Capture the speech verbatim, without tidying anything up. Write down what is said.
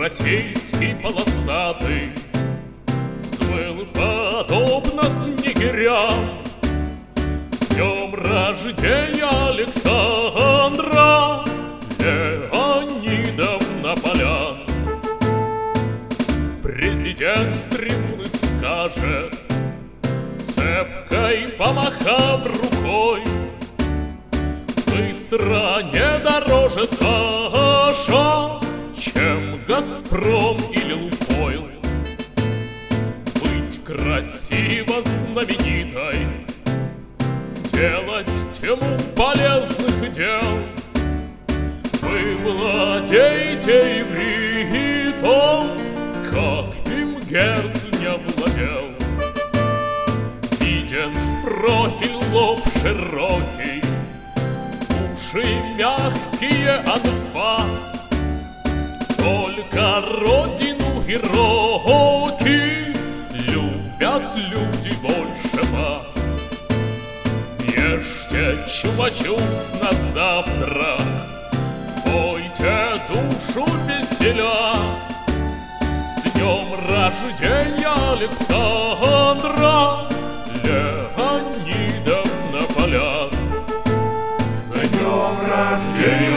российский полосатый взмыл подобно снегирям. С днем рождения Александра Леонидовна Полян. Президент с трибуны скажет, цепкой помахав рукой: вы стране дороже, Саша, чем Газпром или Лукойл. Быть красиво знаменитой, делать тьму полезных дел. Вы владеете ивритом, как им Герцль не владел. Виден в профиль лоб широкий, уши мягкие, анфас. Только родину и роки любят люди больше вас. Ешьте чупа-чупс на завтрак, пойте душу веселя. С днем рождения Александра Леонидовна Полян. С днем рождения